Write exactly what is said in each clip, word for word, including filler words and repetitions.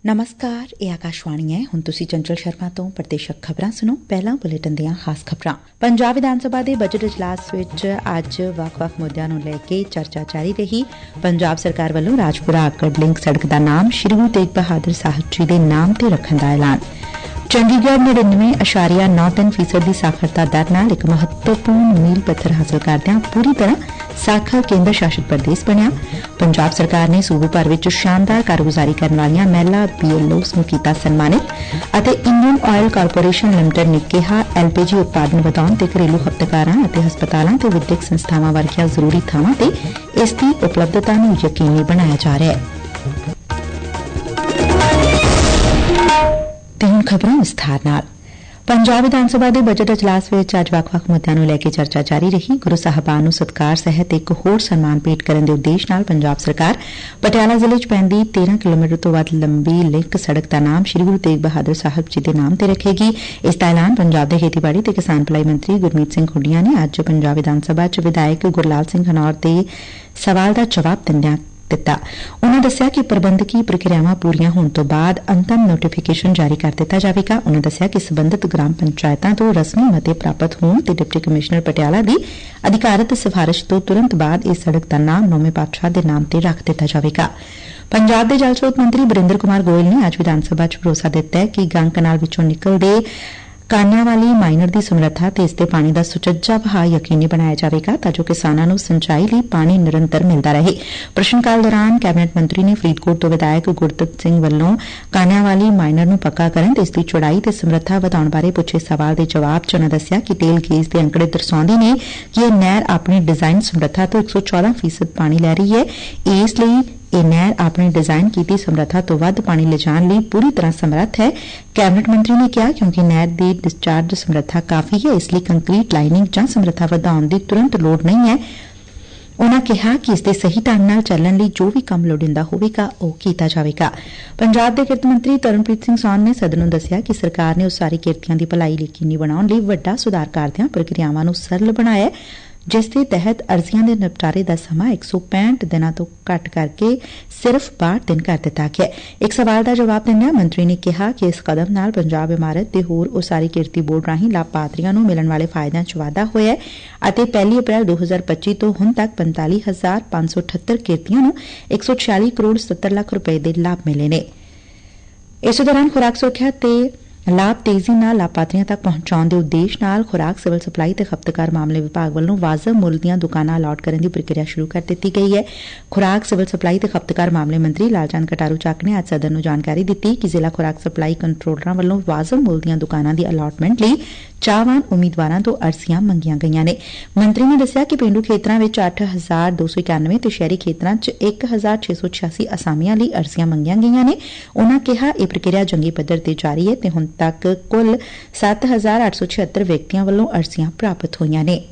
ਨਮਸਕਾਰ, ਇਹ ਆਕਾਸ਼ਵਾਣੀ ਹੈ। ਹੁਣ ਤੁਸੀਂ ਚੰਚਲ ਸ਼ਰਮਾ ਤੋਂ ਪ੍ਰਦੇਸ਼ਕ ਖਬਰਾਂ ਸੁਣੋ। ਪਹਿਲਾਂ ਬੁਲੇਟਿਨ ਦੀਆਂ ਖਾਸ ਖਬਰਾਂ। ਪੰਜਾਬ ਵਿਧਾਨ ਸਭਾ ਦੇ ਬਜਟ ਇਜਲਾਸ ਵਿੱਚ ਅੱਜ ਵੱਖ-ਵੱਖ ਮੁੱਦਿਆਂ ਨੂੰ ਲੈ ਕੇ ਚਰਚਾ ਜਾਰੀ ਰਹੀ। ਪੰਜਾਬ ਸਰਕਾਰ ਵੱਲੋਂ ਰਾਜਪੁਰਾ ਆਕੜ ਲਿੰਕ ਸੜਕ ਦਾ ਨਾਮ ਸ੍ਰੀ ਗੁਰੂ ਤੇਗ ਬਹਾਦਰ ਸਾਹਿਬ ਜੀ ਦੇ ਨਾਮ ਤੇ ਰੱਖਣ ਦਾ ਐਲਾਨ। ਚੰਡੀਗੜ੍ਹ ਨੜਿਨਵੇਂ ਅਸ਼ਾਰੀਆ ਨੌ ਤਿੰਨ ਫੀਸਦ ਦੀ ਸਾਖਰਤਾ ਦਰ ਨਾਲ ਇੱਕ ਮਹੱਤਵਪੂਰਨ ਮੀਲ ਪੱਥਰ ਹਾਸਲ ਕਰਦਿਆਂ ਪੂਰੀ ਤਰ੍ਹਾਂ ਸਾਖਰ ਕੇਂਦਰ ਸ਼ਾਸਿਤ ਪ੍ਰਦੇਸ਼ ਬਣਿਆ। ਪੰਜਾਬ ਸਰਕਾਰ ਨੇ ਸੂਬੇ ਭਰ ਵਿੱਚ ਸ਼ਾਨਦਾਰ ਕਾਰਗੁਜ਼ਾਰੀ ਕਰਨ ਵਾਲੀਆਂ ਮਹਿਲਾ ਬੀ ਐਲ ਓਜ਼ ਨੂੰ ਕੀਤਾ ਸਨਮਾਨਿਤ ਅਤੇ ਇੰਡੀਅਨ ਆਇਲ ਕਾਰਪੋਰੇਸ਼ਨ ਲਿਮਟਿਡ ਨੇ ਕਿਹਾ ਐਲ ਪੀ ਜੀ ਉਤਪਾਦਨ ਵਧਾਉਣ ਤੇ ਘਰੇਲੂ ਖਪਤਕਾਰਾਂ ਅਤੇ ਹਸਪਤਾਲਾਂ ਤੇ ਵਿਦਿਅਕ ਸੰਸਥਾਵਾਂ ਵਰਗੀਆਂ ਜ਼ਰੂਰੀ ਥਾਵਾਂ ਤੇ ਇਸ ਦੀ ਉਪਲਬਧਤਾ ਨੂੰ ਯਕੀਨੀ ਬਣਾਇਆ ਜਾ ਰਿਹਾ ਹੈ। ਤੇ ਹੁਣ ਖਬਰਾਂ ਵਿਸਥਾਰ ਨਾਲ। ਪੰਜਾਬ ਵਿਧਾਨ ਸਭਾ ਦੇ ਬਜਟ ਇਜਲਾਸ ਵਿੱਚ ਅੱਜ ਵੱਖ-ਵੱਖ ਮੁੱਦਿਆਂ ਨੂੰ ਲੈ ਕੇ ਚਰਚਾ ਜਾਰੀ ਰਹੀ। ਗੁਰੂ ਸਾਹਿਬਾਨ ਨੂੰ ਸਤਿਕਾਰ ਸਹਿਤ ਇੱਕ ਹੋਰ ਸਨਮਾਨ ਭੇਟ ਕਰਨ ਦੇ ਉਦੇਸ਼ ਨਾਲ ਪੰਜਾਬ ਸਰਕਾਰ ਪਟਿਆਲਾ ਜ਼ਿਲ੍ਹੇ 'ਚ ਪੈਂਦੀ ਤੇਰਾਂ ਕਿਲੋਮੀਟਰ ਤੋਂ ਵੱਧ ਲੰਬੀ ਲਿੰਕ ਸੜਕ ਦਾ ਨਾਮ ਸ੍ਰੀ ਗੁਰੂ ਤੇਗ ਬਹਾਦਰ ਸਾਹਿਬ ਜੀ ਦੇ ਨਾਮ ਤੇ ਰੱਖੇਗੀ। ਇਸ ਦਾ ਐਲਾਨ ਪੰਜਾਬ ਦੇ ਖੇਤੀਬਾੜੀ ਤੇ ਕਿਸਾਨ ਭਲਾਈ ਮੰਤਰੀ ਗੁਰਮੀਤ ਸਿੰਘ ਹੁੱਡੀਆਂ ਨੇ ਅੱਜ ਪੰਜਾਬ ਵਿਧਾਨ ਸਭਾ 'ਚ ਵਿਧਾਇਕ ਗੁਰਲਾਲ ਸਿੰਘ ਘਨੌਰ ਦੇ ਸਵਾਲ ਦਾ ਜਵਾਬ ਦਿੰਦਿਆਂ ਦਿੱਤਾ। ਉਨਾਂ ਦੱਸਿਆ ਕਿ ਪ੍ਰਬੰਧਕੀ ਪ੍ਰਕਿਰਿਆਵਾਂ ਪੂਰੀਆਂ ਹੋਣ ਤੋਂ ਬਾਅਦ ਅੰਤਮ ਨੋਟੀਫਿਕੇਸ਼ਨ ਜਾਰੀ ਕਰ ਦਿੱਤਾ ਜਾਵੇਗਾ। ਉਨਾਂ ਦੱਸਿਆ ਕਿ ਸਬੰਧਤ ਗ੍ਰਾਮ ਪੰਚਾਇਤਾਂ ਤੋਂ ਰਸਮੀ ਮਤੇ ਪ੍ਰਾਪਤ ਹੋਣ ਤੇ ਡਿਪਟੀ ਕਮਿਸ਼ਨਰ ਪਟਿਆਲਾ ਦੀ ਅਧਿਕਾਰਤ ਸਿਫਾਰਿਸ਼ ਤੋਂ ਤੁਰੰਤ ਬਾਅਦ ਇਸ ਸੜਕ ਦਾ ਨਾਮ ਨੌਵੇਂ ਪਾਤਸ਼ਾਹ ਦੇ ਨਾਮ ਤੇ ਰੱਖ ਦਿੱਤਾ ਜਾਵੇਗਾ। ਪੰਜਾਬ ਦੇ ਜਲ ਸਰੋਤ ਮੰਤਰੀ ਬਰਿੰਦਰ ਕੁਮਾਰ ਗੋਇਲ ਨੇ ਅੱਜ ਵਿਧਾਨ ਸਭਾ 'ਚ ਭਰੋਸਾ ਦਿੱਤਾ ਕਿ ਗੰਗ ਕਨਾਲ ਵਿੱਚੋਂ ਨਿਕਲਦੇ ਕਾਨਿਆਂ ਵਾਲੀ ਮਾਈਨਰ ਦੀ ਸਮਰੱਥਾ ਤੇ ਇਸ ਦੇ ਪਾਣੀ ਦਾ ਸੁਚੱਜਾ ਵਹਾਅ ਯਕੀਨੀ ਬਣਾਇਆ ਜਾਵੇਗਾ ਤਾਂ ਜੋ ਕਿਸਾਨਾਂ ਨੂੰ ਸਿੰਚਾਈ ਲਈ ਪਾਣੀ ਨਿਰੰਤਰ ਮਿਲਦਾ ਰਹੇ। ਪ੍ਰਸ਼ਨ ਕਾਲ ਦੌਰਾਨ ਕੈਬਨਿਟ ਮੰਤਰੀ ਨੇ ਫਰੀਦਕੋਟ ਤੋਂ ਵਿਧਾਇਕ ਗੁਰਦਿੱਤ ਸਿੰਘ ਵੱਲੋਂ ਕਾਨਿਆਂ ਵਾਲੀ ਮਾਈਨਰ ਨੂੰ ਪੱਕਾ ਕਰਨ ਤੇ ਇਸ ਦੀ ਚੌੜਾਈ ਤੇ ਸਮਰੱਥਾ ਵਧਾਉਣ ਬਾਰੇ ਪੁੱਛੇ ਸਵਾਲ ਦੇ ਜਵਾਬ 'ਚ ਉਨ੍ਹਾਂ ਦੱਸਿਆ ਕਿ ਟੇਲ ਗੇਜ ਦੇ ਅੰਕੜੇ ਦਰਸਾਉਂਦੇ ਨੇ ਕਿ ਇਹ ਨਹਿਰ ਆਪਣੀ ਡਿਜ਼ਾਈਨ ਸਮਰੱਥਾ ਤੋਂ ਇੱਕ ਸੌ ਚੌਦਾਂ ਫੀਸਦ ਪਾਣੀ ਲੈ ਰਹੀ ਹੈ। ਇਸ ਲਈ ਇਹ ਨਹਿਰ ਆਪਣੀ ਡਿਜ਼ਾਈਨ ਕੀਤੀ ਸਮਰੱਥਾ ਤੋਂ ਵੱਧ ਪਾਣੀ ਲਿਜਾਣ ਲਈ ਪੂਰੀ ਤਰ੍ਹਾਂ ਸਮਰੱਥ ਹੈ। ਕੈਬਨਿਟ ਮੰਤਰੀ ਨੇ ਕਿਹਾ ਕਿਉਂਕਿ ਨਹਿਰ ਦੀ ਡਿਸਚਾਰਜ ਸਮਰੱਥਾ ਕਾਫੀ ਹੈ, ਇਸ ਲਈ ਕੰਕਰੀਟ ਲਾਈਨਿੰਗ ਜਾਂ ਸਮਰੱਥਾ ਵਧਾਉਣ ਦੀ ਤੁਰੰਤ ਲੋੜ ਨਹੀਂ ਹੈ। ਉਨ੍ਹਾਂ ਕਿਹਾ ਕਿ ਇਸ ਦੇ ਸਹੀ ਢੰਗ ਨਾਲ ਚੱਲਣ ਲਈ ਜੋ ਵੀ ਕੰਮ ਲੋੜੀਂਦਾ ਹੋਵੇਗਾ ਉਹ ਕੀਤਾ ਜਾਵੇਗਾ। ਪੰਜਾਬ ਦੇ ਕਿਰਤ ਮੰਤਰੀ ਤਰਨਪ੍ਰੀਤ ਸਿੰਘ ਸੌਨ ਨੇ ਸਦਨ ਨੂੰ ਦੱਸਿਆ ਕਿ ਸਰਕਾਰ ਨੇ ਉਸਾਰੀ ਕਿਰਤੀਆਂ ਦੀ ਭਲਾਈ ਯਕੀਨੀ ਬਣਾਉਣ ਲਈ ਵੱਡਾ ਸੁਧਾਰ ਕਰਦਿਆਂ ਪ੍ਰਕਿਰਿਆਵਾਂ ਨੂੰ ਸਰਲ ਬਣਾਇਆ ਹੈ, ਜਿਸ ਦੇ ਤਹਿਤ ਅਰਜ਼ੀਆਂ ਦੇ ਨਿਪਟਾਰੇ ਦਾ ਸਮਾਂ ਇੱਕ ਸੌ ਪੈਂਹਠ ਦਿਨਾਂ ਤੋਂ ਘੱਟ ਕਰਕੇ ਸਿਰਫ਼ ਬਾਹਠ ਦਿਨ ਕਰ ਦਿੱਤਾ ਗਿਆ। ਇੱਕ ਸਵਾਲ ਦਾ ਜਵਾਬ ਦਿੰਦਿਆਂ ਮੰਤਰੀ ਨੇ ਕਿਹਾ ਕਿ ਇਸ ਕਦਮ ਨਾਲ ਪੰਜਾਬ ਇਮਾਰਤ ਤੇ ਹੋਰ ਉਸਾਰੀ ਕਿਰਤੀ ਬੋਰਡ ਰਾਹੀਂ ਲਾਭਪਾਤਰੀਆਂ ਨੂੰ ਮਿਲਣ ਵਾਲੇ ਫਾਇਦਿਆਂ 'ਚ ਵਾਧਾ ਹੋਇਆ ਹੈ ਅਤੇ ਪਹਿਲੀ ਅਪ੍ਰੈਲ ਦੋ ਹਜ਼ਾਰ ਪੱਚੀ ਤੋਂ ਹੁਣ ਤੱਕ ਪੰਤਾਲੀ ਹਜ਼ਾਰ ਪੰਜ ਸੌ ਅਠੱਤਰ ਕਿਰਤੀਆਂ ਨੂੰ ਇੱਕ ਸੌ ਛਿਆਲੀ ਕਰੋੜ ਸੱਤਰ ਲੱਖ ਰੁਪਏ ਦੇ ਲਾਭ ਮਿਲੇ ਨੇ। ਇਸੇ ਦੌਰਾਨ ਖੁਰਾਕ ਸੁਰੱਖਿਆ ਤੇ ਲਾਭ ਤੇਜ਼ੀ ਨਾਲ ਲਾਭਪਾਤਰੀਆਂ ਤੱਕ ਪਹੁੰਚਾਉਣ ਦੇ ਉਦੇਸ਼ ਨਾਲ ਖੁਰਾਕ ਸਿਵਲ ਸਪਲਾਈ ਤੇ ਖਪਤਕਾਰ ਮਾਮਲੇ ਵਿਭਾਗ ਵੱਲੋਂ ਵਾਜਬ ਮੁੱਲ ਦੀਆਂ ਦੁਕਾਨਾਂ ਅਲਾਟ ਕਰਨ ਦੀ ਪ੍ਰਕਿਰਿਆ ਸ਼ੁਰੂ ਕਰ ਦਿੱਤੀ ਗਈ ਹੈ। ਖੁਰਾਕ ਸਿਵਲ ਸਪਲਾਈ ਤੇ ਖਪਤਕਾਰ ਮਾਮਲੇ ਮੰਤਰੀ ਲਾਲਚੰਦ ਕਟਾਰੂ ਚੱਕ ਨੇ ਅੱਜ ਸਦਨ ਨੂੰ ਜਾਣਕਾਰੀ ਦਿੱਤੀ ਕਿ ਜ਼ਿਲ੍ਹਾ ਖੁਰਾਕ ਸਪਲਾਈ ਕੰਟਰੋਲਰਾਂ ਵੱਲੋਂ ਵਾਜਬ ਮੁੱਲ ਦੀਆਂ ਦੁਕਾਨਾਂ ਦੀ ਅਲਾਟਮੈਂਟ ਲਈ ਚਾਹਵਾਨ ਉਮੀਦਵਾਰਾਂ ਤੋਂ ਅਰਜ਼ੀਆਂ ਮੰਗੀਆਂ ਗਈਆਂ ਨੇ। ਮੰਤਰੀ ਨੇ ਦੱਸਿਆ ਕਿ ਪੇਂਡੂ ਖੇਤਰਾਂ ਵਿੱਚ ਅੱਠ ਹਜ਼ਾਰ ਦੋ ਸੌ ਇਕਾਨਵੇਂ ਤੇ ਸ਼ਹਿਰੀ ਖੇਤਰਾਂ 'ਚ ਇੱਕ ਹਜ਼ਾਰ ਛੇ ਸੌ ਛਿਆਸੀ ਅਸਾਮੀਆਂ ਲਈ ਅਰਜ਼ੀਆਂ ਮੰਗੀਆਂ ਗਈਆਂ ਨੇ। ਉਨ੍ਹਾਂ ਕਿਹਾ ਇਹ ਪ੍ਰਕਿਰਿਆ ਜੰਗੀ ਪੱਧਰ ਤੇ ਜਾਰੀ ਹੈ ਤੇ ਹੁਣ ਤੱਕ ਕੁੱਲ ਸੱਤ ਹਜ਼ਾਰ ਅੱਠ ਸੌ ਛਿਅੱਤਰ ਵਿਅਕਤੀਆਂ ਵੱਲੋਂ ਅਰਜ਼ੀਆਂ ਪ੍ਰਾਪਤ ਹੋਈਆਂ ਨੇ।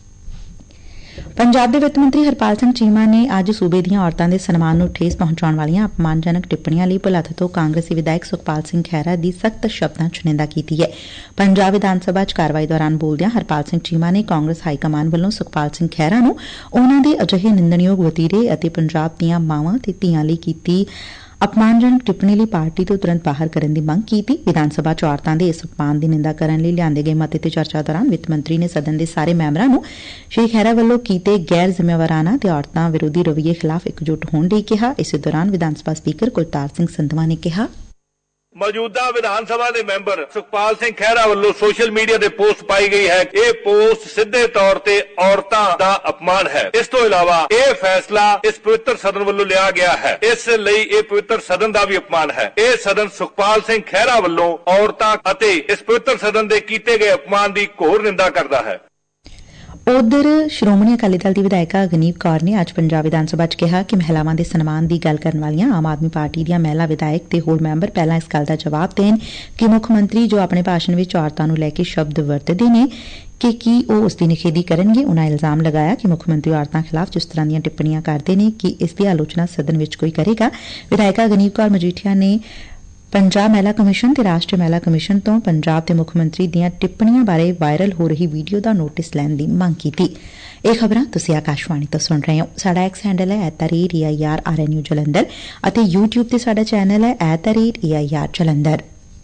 ਪੰਜਾਬ ਦੇ ਵਿੱਤ ਮੰਤਰੀ ਹਰਪਾਲ ਸਿੰਘ ਚੀਮਾ ਨੇ ਅੱਜ ਸੂਬੇ ਦੀਆਂ ਔਰਤਾਂ ਦੇ ਸਨਮਾਨ ਨੂੰ ਠੇਸ ਪਹੁੰਚਾਉਣ ਵਾਲੀਆਂ ਅਪਮਾਨਜਨਕ ਟਿੱਪਣੀਆਂ ਲਈ ਭੁਲੱਥ ਤੋਂ ਕਾਂਗਰਸੀ ਵਿਧਾਇਕ ਸੁਖਪਾਲ ਸਿੰਘ ਖਹਿਰਾ ਦੀ ਸਖਤ ਸ਼ਬਦਾਂ 'ਚ ਨਿੰਦਾ ਕੀਤੀ ਹੈ। ਪੰਜਾਬ ਵਿਧਾਨ ਸਭਾ 'ਚ ਕਾਰਵਾਈ ਦੌਰਾਨ ਬੋਲਦਿਆਂ ਹਰਪਾਲ ਸਿੰਘ ਚੀਮਾ ਨੇ ਕਾਂਗਰਸ ਹਾਈ ਕਮਾਨ ਵੱਲੋਂ ਸੁਖਪਾਲ ਸਿੰਘ ਖਹਿਰਾ ਨੂੰ ਉਨ੍ਹਾਂ ਦੇ ਅਜਿਹੇ ਨਿੰਦਣਯੋਗ ਵਤੀਰੇ ਅਤੇ ਪੰਜਾਬ ਦੀਆਂ ਮਾਵਾਂ ਤੇ ਧੀਆਂ ਲਈ ਕੀਤੀ ਅਪਮਾਨਜਨਕ ਟਿੱਪਣੀ ਲਈ ਪਾਰਟੀ ਤੋਂ ਤੁਰੰਤ ਬਾਹਰ ਕਰਨ ਦੀ ਮੰਗ ਕੀਤੀ। ਵਿਧਾਨ ਸਭਾ 'ਚ ਔਰਤਾਂ ਦੇ ਇਸ ਅਪਮਾਨ ਦੀ ਨਿੰਦਾ ਕਰਨ ਲਈ ਲਿਆਂਦੇ ਗਏ ਮਤੇ ਤੇ ਚਰਚਾ ਦੌਰਾਨ ਵਿੱਤ ਮੰਤਰੀ ਨੇ ਸਦਨ ਦੇ ਸਾਰੇ ਮੈਂਬਰਾਂ ਨੂੰ ਸ਼੍ਰੀ ਖਹਿਰਾ ਵੱਲੋਂ ਕੀਤੇ ਗੈਰ ਜ਼ਿੰਮੇਵਾਰਾਨਾ ਤੇ ਔਰਤਾਂ ਵਿਰੋਧੀ ਰਵੱਈਏ ਖਿਲਾਫ਼ ਇਕਜੁੱਟ ਹੋਣ ਲਈ ਕਿਹਾ। ਇਸੇ ਦੌਰਾਨ ਵਿਧਾਨ ਸਭਾ ਸਪੀਕਰ ਕੁਲਤਾਰ ਸਿੰਘ ਸੰਧਵਾ ਨੇ ਕਿਹਾ, ਮੌਜੂਦਾ ਵਿਧਾਨ ਸਭਾ ਦੇ ਮੈਂਬਰ ਸੁਖਪਾਲ ਸਿੰਘ ਖਹਿਰਾ ਵੱਲੋਂ ਸੋਸ਼ਲ ਮੀਡੀਆ ਤੇ ਪੋਸਟ ਪਾਈ ਗਈ ਹੈ। ਇਹ ਪੋਸਟ ਸਿੱਧੇ ਤੌਰ ਤੇ ਔਰਤਾਂ ਦਾ ਅਪਮਾਨ ਹੈ। ਇਸ ਤੋਂ ਇਲਾਵਾ ਇਹ ਫੈਸਲਾ ਇਸ ਪਵਿੱਤਰ ਸਦਨ ਵੱਲੋਂ ਲਿਆ ਗਿਆ ਹੈ, ਇਸ ਲਈ ਇਹ ਪਵਿੱਤਰ ਸਦਨ ਦਾ ਵੀ ਅਪਮਾਨ ਹੈ। ਇਹ ਸਦਨ ਸੁਖਪਾਲ ਸਿੰਘ ਖਹਿਰਾ ਵੱਲੋਂ ਔਰਤਾਂ ਅਤੇ ਇਸ ਪਵਿੱਤਰ ਸਦਨ ਦੇ ਕੀਤੇ ਗਏ ਅਪਮਾਨ ਦੀ ਘੋਰ ਨਿੰਦਾ ਕਰਦਾ ਹੈ। ਉਧਰ ਸ਼੍ਰੋਮਣੀ ਅਕਾਲੀ ਦਲ ਦੀ ਵਿਧਾਇਕਾ ਗਨੀਵ ਕੌਰ ਨੇ ਅੱਜ ਪੰਜਾਬ ਵਿਧਾਨ ਸਭਾ 'ਚ ਕਿਹਾ ਕਿ ਮਹਿਲਾਵਾਂ ਦੇ ਸਨਮਾਨ ਦੀ ਗੱਲ ਕਰਨ ਵਾਲੀਆਂ ਆਮ ਆਦਮੀ ਪਾਰਟੀ ਦੀਆਂ ਮਹਿਲਾ ਵਿਧਾਇਕ ਤੇ ਹੋਰ ਮੈਂਬਰ ਪਹਿਲਾਂ ਇਸ ਗੱਲ ਦਾ ਜਵਾਬ ਦੇਣ ਕਿ ਮੁੱਖ ਮੰਤਰੀ ਜੋ ਆਪਣੇ ਭਾਸ਼ਣ ਵਿੱਚ ਔਰਤਾਂ ਨੂੰ ਲੈ ਕੇ ਸ਼ਬਦ ਵਰਤਦੇ ਨੇ ਕਿ ਕੀ ਉਹ ਉਸ ਦੀ ਨਿਖੇਧੀ ਕਰਨਗੇ। ਉਨ੍ਹਾਂ ਇਲਜ਼ਾਮ ਲਗਾਇਆ ਕਿ ਮੁੱਖ ਮੰਤਰੀ ਔਰਤਾਂ ਖਿਲਾਫ਼ ਜਿਸ ਤਰ੍ਹਾਂ ਦੀਆਂ ਟਿੱਪਣੀਆਂ ਕਰਦੇ ਨੇ ਕਿ ਇਸ ਦੀ ਆਲੋਚਨਾ ਸਦਨ ਵਿੱਚ ਕੋਈ ਕਰੇਗਾ। ਵਿਧਾਇਕਾ ਗਨੀਵ ਕੌਰ ਮਜੀਠੀਆ ਨੇ ਪੰਜਾਬ ਮਹਿਲਾ ਕਮਿਸ਼ਨ ਤੇ ਰਾਸ਼ਟਰੀ ਮਹਿਲਾ ਕਮਿਸ਼ਨ ਤੋਂ ਪੰਜਾਬ ਦੇ ਮੁੱਖ ਮੰਤਰੀ ਦੀਆਂ ਟਿੱਪਣੀਆਂ ਬਾਰੇ ਵਾਇਰਲ ਹੋ ਰਹੀ ਵੀਡੀਓ ਦਾ ਨੋਟਿਸ ਲੈਣ ਦੀ ਮੰਗ ਕੀਤੀ। ਇਹ ਖਬਰਾਂ ਤੁਸੀਂ ਆਕਾਸ਼ਵਾਣੀ ਤੋਂ ਸੁਣ ਰਹੇ ਹੋ। ਸਾਡਾ ਐਕਸ ਹੈਂਡਲ ਹੈ at the rate A I R R N U Jalandhar ਅਤੇ ਯੂਟਿਊਬ ਤੇ ਸਾਡਾ ਚੈਨਲ ਹੈ at the rate A I R Jalandhar.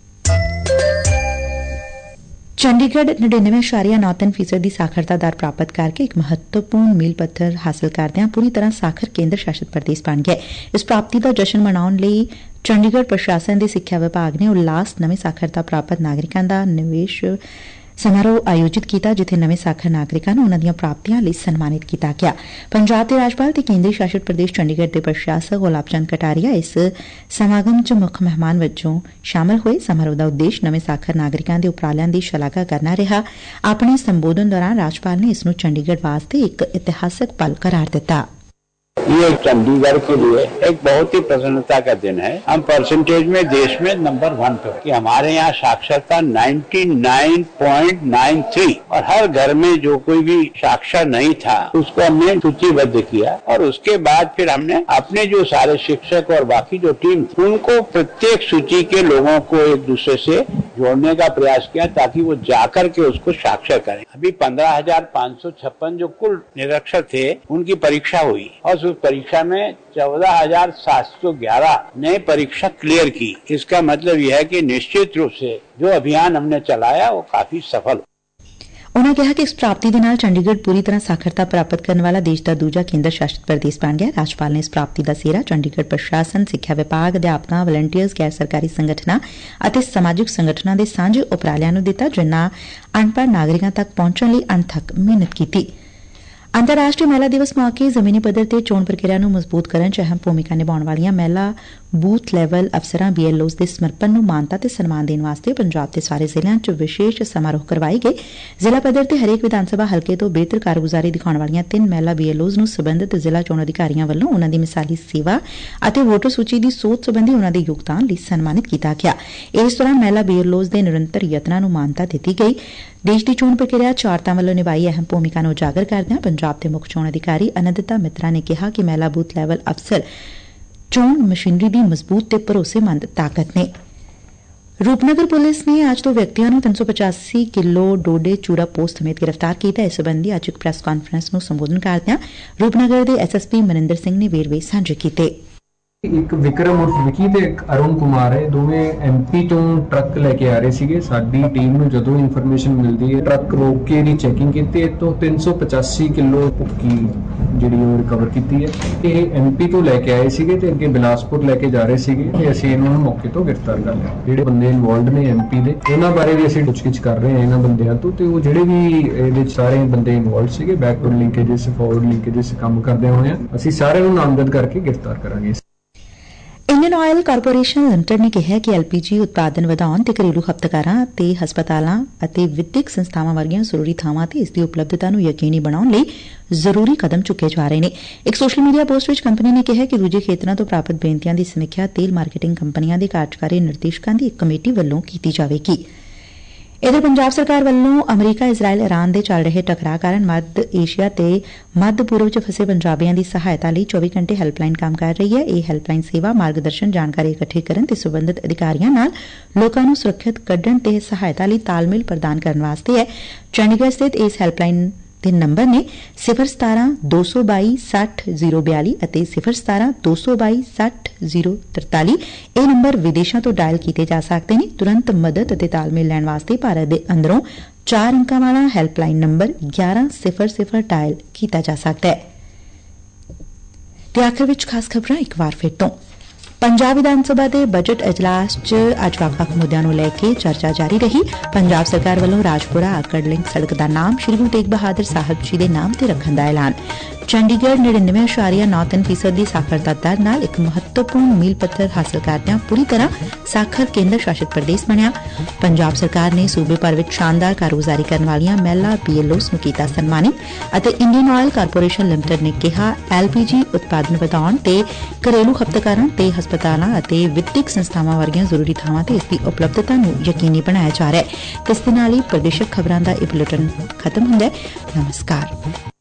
Chandigarh ਨੜਿਨਵੇਂ ਅਸ਼ਾਰੀਆ ਨੌ ਤਿੰਨ ਫੀਸਦ ਦੀ ਸਾਖਰਤਾ ਦਰ ਪ੍ਰਾਪਤ ਕਰਕੇ ਇੱਕ ਮਹੱਤਵਪੂਰਨ ਮੀਲ ਪੱਥਰ ਹਾਸਲ ਕਰਦਿਆਂ ਪੂਰੀ ਤਰ੍ਹਾਂ ਸਾਖਰ ਕੇਂਦਰ ਸ਼ਾਸਿਤ ਪ੍ਰਦੇਸ਼ ਬਣ ਗਿਆ। ਇਸ ਪ੍ਰਾਪਤੀ ਦਾ ਜਸ਼ਨ ਮਨਾਉਣ ਲਈ ਚੰਡੀਗੜ੍ਹ ਪ੍ਰਸ਼ਾਸਨ ਦੇ ਸਿੱਖਿਆ ਵਿਭਾਗ ਨੇ ਉਲਾਸ ਨਵੇਂ ਸਾਖਰਤਾ ਪ੍ਰਾਪਤ ਨਾਗਰਿਕਾਂ ਦਾ ਨਿਵੇਸ਼ ਸਮਾਰੋਹ ਆਯੋਜਿਤ ਕੀਤਾ, ਜਿੱਥੇ ਨਵੇਂ ਸਾਖਰ ਨਾਗਰਿਕਾਂ ਨੂੰ ਉਨ੍ਹਾਂ ਦੀਆਂ ਪ੍ਰਾਪਤੀਆਂ ਲਈ ਸਨਮਾਨਿਤ ਕੀਤਾ ਗਿਆ। ਪੰਜਾਬ ਦੇ ਰਾਜਪਾਲ ਤੇ ਕੇਂਦਰੀ ਸ਼ਾਸਿਤ ਪ੍ਰਦੇਸ਼ ਚੰਡੀਗੜ੍ਹ ਦੇ ਪ੍ਰਸ਼ਾਸਕ ਗੁਲਾਬ ਚੰਦ ਕਟਾਰੀਆ ਇਸ ਸਮਾਗਮ ਚ ਮੁੱਖ ਮਹਿਮਾਨ ਵਜੋਂ ਸ਼ਾਮਲ ਹੋਏ। ਸਮਾਰੋਹ ਦਾ ਉਦੇਸ਼ ਨਵੇਂ ਸਾਖਰ ਨਾਗਰਿਕਾਂ ਦੇ ਉਪਰਾਲਿਆਂ ਦੀ ਸ਼ਲਾਘਾ ਕਰਨਾ ਰਿਹਾ। ਆਪਣੇ ਸੰਬੋਧਨ ਦੌਰਾਨ ਰਾਜਪਾਲ ਨੇ ਇਸ ਨੂੰ ਚੰਡੀਗੜ੍ਹ ਵਾਸਤੇ ਇੱਕ ਇਤਿਹਾਸਕ पल करार दिता। ये चंडीगढ़ के लिए एक बहुत ही प्रसन्नता का दिन है। हम परसेंटेज में देश में नंबर वन पे कि हमारे यहाँ साक्षरता निन्यानवे पॉइंट नौ तीन और हर घर में जो कोई भी साक्षर नहीं था उसको हमने सूचीबद्ध किया और उसके बाद फिर हमने अपने जो सारे शिक्षक और बाकी जो टीम उनको प्रत्येक सूची के लोगों को एक दूसरे से जोड़ने का प्रयास किया ताकि वो जाकर के उसको साक्षर करें। अभी पंद्रह हजार पाँच सौ छप्पन जो कुल निरक्षर थे उनकी परीक्षा हुई और उस परीक्षा में चौदह हजार सात सौ ग्यारह ने परीक्षा क्लियर की। इसका मतलब यह है कि निश्चित रूप से जो अभियान हमने चलाया वो काफी सफल हुआ। उन्होंने कहा कि इस प्राप्ति के नाल चंडीगढ़ पूरी तरह साखरता प्राप्त करने वाला देश का दूजा केंद्र शासित प्रदेश बन गया। राज्यपाल ने इस प्राप्ति का सेहरा चंडीगढ़ प्रशासन, सिक्ख्या विभाग, अध्यापकों, वलंटियर्स, गैर सरकारी संगठनों और समाजिक संगठनों के सांझे उपरालियां नूं दिता, जिन्हां अनपढ़ नागरिकां तक पहुंचण लई अणथक मेहनत कीती। अंतर्राष्ट्रीय महिला दिवस मौके जमीनी पद्धर ते चोण प्रक्रिया नूं मजबूत करन च अहम भूमिका निभाउण वालीआं महिला बूथ लैवल अफसरां बी एल ओज़ दे समर्पण नूं मानता ते सन्मान देण वास्ते पंजाब दे सारे जिलिਆਂ ਚ विशेष समारोह करवाए गए। ਜ਼ਿਲ੍ਹਾ ਪੱਧਰ ਤੇ ਹਰੇਕ ਵਿਧਾਨ ਸਭਾ ਹਲਕੇ ਤੋਂ ਬਿਹਤਰ ਕਾਰਗੁਜ਼ਾਰੀ ਦਿਖਾਉਣ ਵਾਲੀਆਂ ਤਿੰਨ ਮਹਿਲਾ ਬੀ ਐਲ ਓਜ਼ ਨੂੰ ਸਬੰਧਤ ਜ਼ਿਲ੍ਹਾ ਚੋਣ ਅਧਿਕਾਰੀਆਂ ਵੱਲੋਂ ਉਨ੍ਹਾਂ ਦੀ ਮਿਸਾਲੀ ਸੇਵਾ ਅਤੇ ਵੋਟਰ ਸੂਚੀ ਦੀ ਸੋਧ ਸਬੰਧੀ ਉਨ੍ਹਾਂ ਦੇ ਯੋਗਦਾਨ ਲਈ ਸਨਮਾਨਿਤ ਕੀਤਾ ਗਿਆ। ਇਸ ਦੌਰਾਨ ਮਹਿਲਾ ਬੀ ਐਲ ਓਜ਼ ਦੇ ਨਿਰੰਤਰ ਯਤਨਾਂ ਨੂੰ ਮਾਨਤਾ ਦਿੱਤੀ ਗਈ। ਦੇਸ਼ ਦੀ ਚੋਣ ਪ੍ਰਕਿਰਿਆ ਚ ਔਰਤਾਂ ਵੱਲੋਂ ਨਿਭਾਈ ਅਹਿਮ ਭੂਮਿਕਾ ਨੂੰ ਉਜਾਗਰ ਕਰਦਿਆਂ ਪੰਜਾਬ ਦੇ ਮੁੱਖ ਚੋਣ ਅਧਿਕਾਰੀ ਅਨੰਦਿਤਾ ਮਿੱਤਰਾ ਨੇ ਕਿਹਾ ਕਿ ਮਹਿਲਾ ਬੂਥ ਲੈਵਲ ਅਫਸਰ ਚੋਣ ਮਸ਼ੀਨਰੀ ਦੀ ਮਜ਼ਬੂਤ ਤੇ ਭਰੋਸੇਮੰਦ ਤਾਕਤ ਨੇ। ਰੂਪਨਗਰ ਪੁਲਿਸ ਨੇ ਅੱਜ ਦੋ ਵਿਅਕਤੀਆਂ ਨੂੰ ਤਿੰਨ ਸੌ ਪਚਾਸੀ ਕਿਲੋ ਡੋਡੇ ਚੂੜਾ ਪੋਸਟ ਸਮੇਤ ਗ੍ਰਿਫਤਾਰ ਕੀਤਾ। ਇਸ ਸਬੰਧੀ ਅੱਜ ਇੱਕ ਪ੍ਰੈਸ ਕਾਨਫਰੰਸ ਨੂੰ ਸੰਬੋਧਨ ਕਰਦਿਆਂ ਰੂਪਨਗਰ ਦੇ S S P Maninder Singh ਨੇ ਵੇਰਵੇ ਸਾਂਝੇ ਕੀਤੇ। ਇੱਕ ਵਿਕਰਮ ਉਰਫ ਵਿੱਕੀ ਤੇ ਇੱਕ ਅਰੁਣ ਕੁਮਾਰ ਹੈ, ਦੋਵੇਂ ਐਮਪੀ ਤੋਂ ਟਰੱਕ ਲੈ ਕੇ ਆ ਰਹੇ ਸੀਗੇ। ਸਾਡੀ ਟੀਮ ਨੂੰ ਜਦੋਂ ਇਨਫੋਰਮੇਸ਼ਨ ਮਿਲਦੀ ਹੈ ਟਰੱਕ ਰੋਕ ਕੇ ਇਹਦੀ ਚੈਕਿੰਗ ਕੀਤੀ। ਇਹ ਤੋਂ ਤਿੰਨ ਸੌ ਪਚਾਸੀ ਕਿਲੋ ਭੁੱਕੀ ਜਿਹੜੀ ਉਹ ਰਿਕਵਰ ਕੀਤੀ ਹੈ। ਇਹ ਐਮਪੀ ਤੋਂ ਲੈ ਕੇ ਆਏ ਸੀਗੇ ਤੇ ਅੱਗੇ ਬਿਲਾਸਪੁਰ ਲੈ ਕੇ ਜਾ ਰਹੇ ਸੀਗੇ ਤੇ ਅਸੀਂ ਇਹਨਾਂ ਨੂੰ ਮੌਕੇ ਤੋਂ ਗ੍ਰਿਫਤਾਰ ਕਰ ਲਿਆ। ਜਿਹੜੇ ਬੰਦੇ ਇਨਵੋਲਡ ਨੇ ਐਮਪੀ ਦੇ ਉਹਨਾਂ ਬਾਰੇ ਵੀ ਅਸੀਂ ਪੁੱਛਗਿੱਛ ਕਰ ਰਹੇ ਹਾਂ ਇਹਨਾਂ ਬੰਦਿਆਂ ਤੋਂ, ਤੇ ਉਹ ਜਿਹੜੇ ਵੀ ਇਹਦੇ ਸਾਰੇ ਬੰਦੇ ਇਨਵੋਲਡ ਸੀਗੇ ਬੈਕਵਰਡ ਲਿੰਕੇजेस ਫਾਰਵਰਡ ਲਿੰਕੇजेस ਕੰਮ ਕਰਦੇ ਹੋਏ ਆ ਅਸੀਂ ਸਾਰਿਆਂ ਨੂੰ ਨਾਮਜ਼ਦ ਕਰਕੇ ਗ੍ਰਿਫਤਾਰ ਕਰਾਂਗੇ। ਇੰਡੀਅਨ ਆਇਲ ਕਾਰਪੋਰੇਸ਼ਨ ਲਿਮਟਿਡ ਨੇ ਕਿਹਾ ਕਿ ਐਲ ਪੀ ਜੀ ਉਤਪਾਦਨ ਵਧਾਉਣ ਤੇ ਘਰੇਲੂ ਖਪਤਕਾਰਾਂ ਤੇ ਹਸਪਤਾਲਾਂ ਅਤੇ ਵਿੱਦਿਅਕ ਸੰਸਥਾਵਾਂ ਵਰਗੀਆਂ ਜ਼ਰੂਰੀ ਥਾਵਾਂ ਤੇ ਇਸ ਦੀ ਉਪਲਬਧਤਾ ਨੂੰ ਯਕੀਨੀ ਬਣਾਉਣ ਲਈ ਜ਼ਰੂਰੀ ਕਦਮ ਚੁੱਕੇ ਜਾ ਰਹੇ ਨੇ। ਇੱਕ ਸੋਸ਼ਲ ਮੀਡੀਆ ਪੋਸਟ ਵਿੱਚ ਕੰਪਨੀ ਨੇ ਕਿਹਾ ਕਿ ਦੂਜੇ ਖੇਤਰਾਂ ਤੋਂ ਪ੍ਰਾਪਤ ਬੇਨਤੀਆਂ ਦੀ ਸਮੀਖਿਆ ਤੇਲ ਮਾਰਕੀਟਿੰਗ ਕੰਪਨੀਆਂ ਦੇ ਕਾਰਜਕਾਰੀ ਨਿਰਦੇਸ਼ਕਾਂ ਦੀ ਇੱਕ ਕਮੇਟੀ ਵੱਲੋਂ ਕੀਤੀ ਜਾਵੇਗੀ। ਇਧਰ ਪੰਜਾਬ ਸਰਕਾਰ ਵੱਲੋਂ ਅਮਰੀਕਾ, ਇਜ਼ਰਾਈਲ, ਇਰਾਨ ਦੇ ਚੱਲ ਰਹੇ ਟਕਰਾਅ ਕਾਰਨ ਮੱਧ ਏਸ਼ੀਆ ਤੇ ਮੱਧ ਪੂਰਬ ਚ ਫਸੇ ਪੰਜਾਬੀਆਂ ਦੀ ਸਹਾਇਤਾ ਲਈ ਚੌਵੀ ਘੰਟੇ ਹੈਲਪਲਾਈਨ ਕੰਮ ਕਰ ਰਹੀ ਹੈ। ਇਹ ਹੈਲਪਲਾਈਨ ਸੇਵਾ ਮਾਰਗਦਰਸ਼ਨ, ਜਾਣਕਾਰੀ ਇਕੱਠੀ ਕਰਨ ਤੇ ਸਬੰਧਤ ਅਧਿਕਾਰੀਆਂ ਨਾਲ ਲੋਕਾਂ ਨੂੰ ਸੁਰੱਖਿਅਤ ਕੱਢਣ ਤੇ ਸਹਾਇਤਾ ਲਈ ਤਾਲਮੇਲ ਪ੍ਰਦਾਨ ਕਰਨ ਵਾਸਤੇ ਹੈ। ਚੰਡੀਗੜ੍ਹ ਸਥਿਤ ਇਸ ਹੈਲਪਲਾਈਨ ਦੇ ਨੰਬਰ ਨੇ ਸਿਫਰ ਸਤਾਰਾਂ ਦੋ ਸੌ ਬਾਈ ਸੱਠ ਜ਼ੀਰੋ ਬਿਆਲੀ ਅਤੇ ਸਿਫਰ ਸਤਾਰਾਂ ਦੋ ਸੌ ਬਾਈ ਸੱਠ ਜ਼ੀਰੋ ਤਰਤਾਲੀ। ਇਹ ਨੰਬਰ ਵਿਦੇਸ਼ਾਂ ਤੋਂ ਡਾਇਲ ਕੀਤੇ ਜਾ ਸਕਦੇ ਨੇ। ਤੁਰੰਤ ਮਦਦ ਅਤੇ ਤਾਲਮੇਲ ਲੈਣ ਵਾਸਤੇ ਭਾਰਤ ਦੇ ਅੰਦਰੋਂ ਚਾਰ ਅੰਕਾਂ ਵਾਲਾ ਹੈਲਪਲਾਈਨ ਨੰਬਰ ਗਿਆਰਾਂ ਸਿਫਰ ਸਿਫਰ ਡਾਇਲ ਕੀਤਾ ਜਾ ਸਕਦਾ ਹੈ। ਤੇ ਆਖਰ ਵਿੱਚ ਖਾਸ ਖਬਰਾਂ ਇੱਕ ਵਾਰ ਫਿਰ ਤੋਂ। ਪੰਜਾਬ ਵਿਧਾਨ ਸਭਾ ਦੇ ਬਜਟ ਇਜਲਾਸ 'ਚ ਅੱਜ ਵੱਖ-ਵੱਖ ਮੁੱਦਿਆਂ ਨੂੰ ਲੈ ਕੇ ਚਰਚਾ ਜਾਰੀ ਰਹੀ। ਪੰਜਾਬ ਸਰਕਾਰ ਵੱਲੋਂ ਰਾਜਪੁਰਾ ਆਕੜ ਲਿੰਕ ਸੜਕ ਦਾ ਨਾਮ ਸ੍ਰੀ ਗੁਰੂ ਤੇਗ ਬਹਾਦਰ ਸਾਹਿਬ ਜੀ ਦੇ ਨਾਮ ਤੇ ਰੱਖਣ ਦਾ ਐਲਾਨ। ਚੰਡੀਗੜ੍ਹ ਨੜਿਨਵੇਂ ਅਸ਼ਾਰੀਆ ਨੌ ਤਿੰਨ ਫੀਸਦ ਦੀ ਸਾਖਰਤਾ ਦਰ ਨਾਲ ਇੱਕ ਮਹੱਤਵਪੂਰਨ ਮੀਲ ਪੱਥਰ ਹਾਸਲ ਕਰਦਿਆਂ ਪੂਰੀ ਤਰ੍ਹਾਂ ਸਾਖਰ ਕੇਂਦਰ ਸ਼ਾਸਿਤ ਪ੍ਰਦੇਸ਼ ਬਣਿਆ। ਪੰਜਾਬ ਸਰਕਾਰ ਨੇ ਸੂਬੇ ਭਰ ਵਿੱਚ ਸ਼ਾਨਦਾਰ ਕਾਰਗੁਜ਼ਾਰੀ ਕਰਨ ਵਾਲੀਆਂ ਮਹਿਲਾ ਬੀ ਐਲ ਓਜ਼ ਨੂੰ ਕੀਤਾ ਸਨਮਾਨਿਤ ਅਤੇ ਇੰਡੀਅਨ ਆਇਲ ਕਾਰਪੋਰੇਸ਼ਨ ਲਿਮਟਿਡ ਨੇ ਕਿਹਾ ਐਲ ਪੀ ਜੀ ਉਤਪਾਦਨ ਵਧਾਉਣ ਤੇ ਘਰੇਲੂ ਖਪਤਕਾਰਾਂ ਤੇ ਹਸਪਤਾਲਾਂ ਅਤੇ ਵਿੱਦਿਅਕ ਸੰਸਥਾਵਾਂ ਵਰਗੀਆਂ ਜ਼ਰੂਰੀ ਥਾਵਾਂ ਤੇ ਇਸ ਦੀ ਉਪਲਬਧਤਾ ਨੂੰ ਯਕੀਨੀ ਬਣਾਇਆ ਜਾ ਰਿਹਾ ਹੈ। ਇਸ ਦੇ ਨਾਲ ਹੀ ਪ੍ਰਦੇਸ਼ਕ ਖਬਰਾਂ ਦਾ ਇਹ ਬੁਲੇਟਿਨ ਖਤਮ ਹੁੰਦਾ ਹੈ। ਨਮਸਕਾਰ।